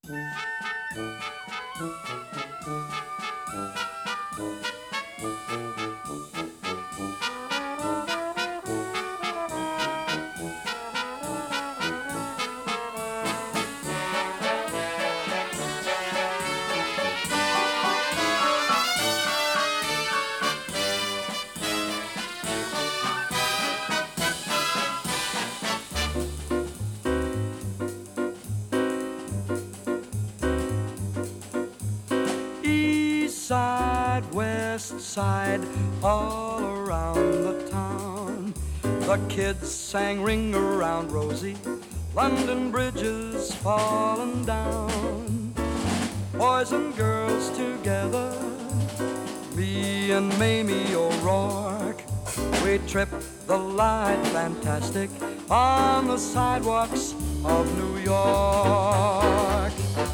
East side, west side, all around the town. The kids sang Ring Around Rosie, London Bridges falling down. Boys and girls together, me and Mamie O'Rourke. We tripped the light fantastic on the sidewalks of New York.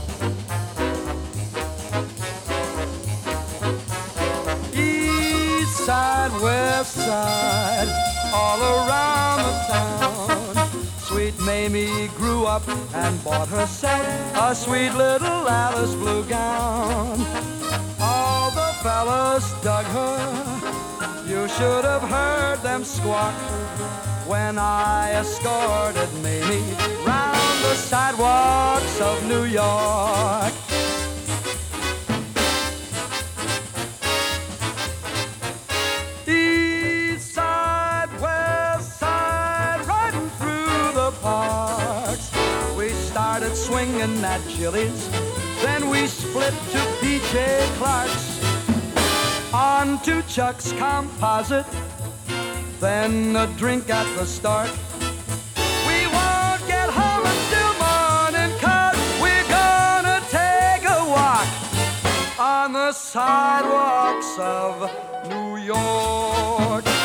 East side, west side, all around the town. Sweet Mamie grew up and bought herself a sweet little Alice blue gown. All the fellas dug her, you should have heard them squawk when I escorted Mamie round the sidewalks of New York. East side, west side, riding through the parks. We started swinging at Chili's, then we split to P.J. Clark's. On to Chuck's Composite, then a drink at the start. We won't get home until morning, 'cause we're gonna take a walk on the sidewalks of New York.